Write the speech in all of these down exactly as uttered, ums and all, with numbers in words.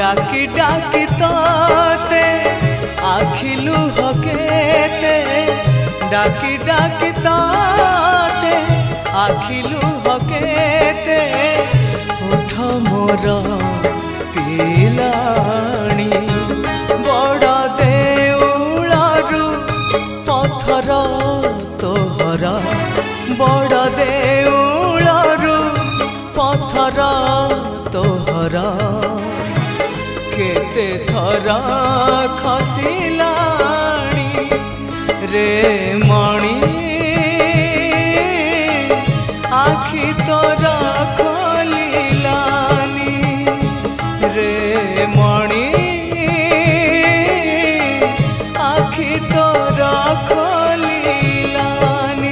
डाकी डाकी तोते आखिलु हकेते डाकी डाकी तोते आखिलु हकेते उठ मोर पिलाणी बड़ देउलरु पथर तोहरा बड़ देउलरु पथर तोहरा केते थरा खसिलाणी रे मणि आखि तोरा खोलिलानी रे मणि आखि तोरा खोलिलानी।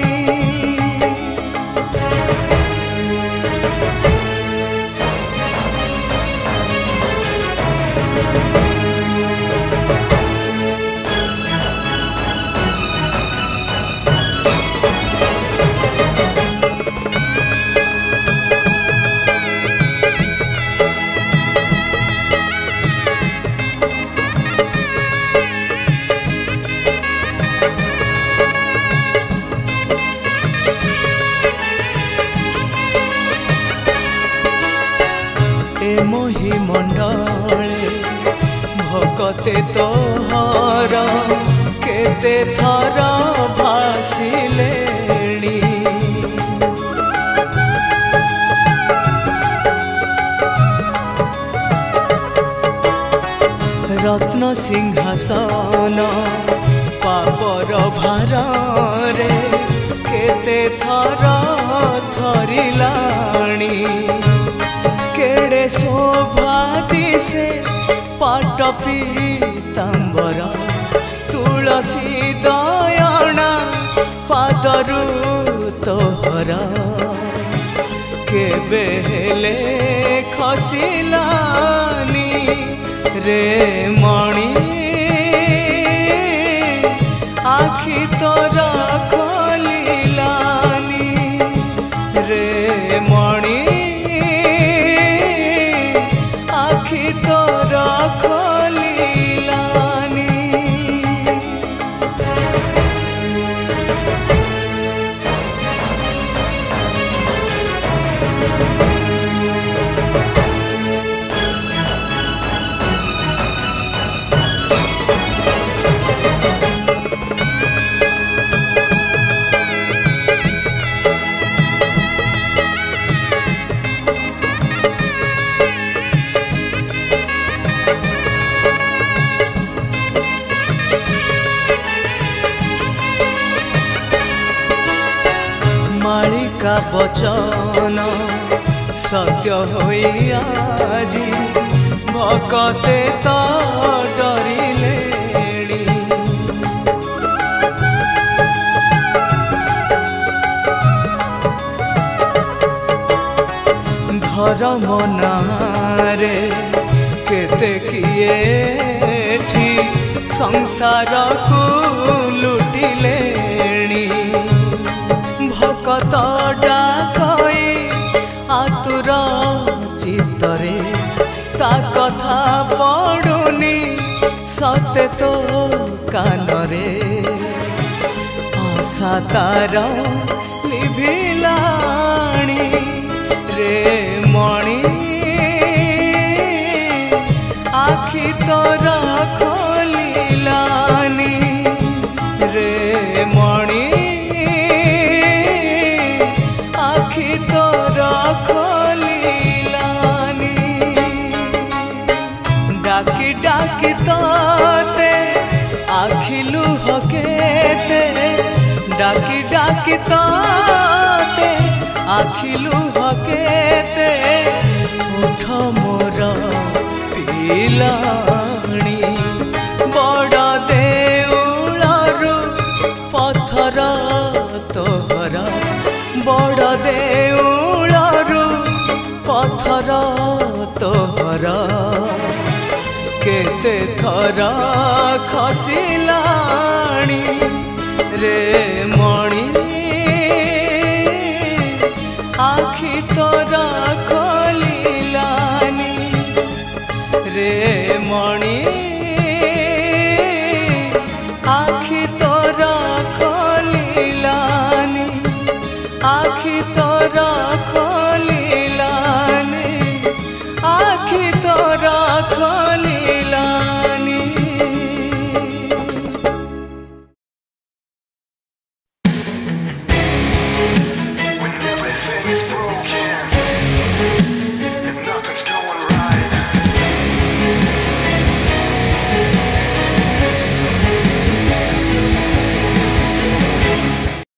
मोहि मंडले भकते तोहर केते थर भासिलेणी रत्न सिंहासन पापर भार रे केते थर थरिलाणी केड़े शोभा दिसे पाट पीतांबर तुलसी दयना पादरु तोहरा केबे हेले खसिलानी रे मणि आखि तोरा खोलिलानी रे मणि आखि तोरा खोलिलानी। मालिका बचन सत्य होई आजी भकते तो डरिलेणी धर्म नारे केते किए ठी संसार को लुटिलेणी भकत डाकई आतुर चित्तरे ता कथा पड़ुनी सते तो कानरे आशा तार लिभिलाणी रे मणि आखि तोरा खोलिलानी रे मणि आखि तोरा खोलिलानी डाकी डाकी तोते आखिलु हकेते डाकी डाकी तोते आखिलु हकेते उठ मोर पिलाणी बड़ देउलरु पथर तोहरा बड़ देउलरु पथर तोहरा केते थरा खसिलाणी रे मणि आखि तोरा खोलिलानी रे मणि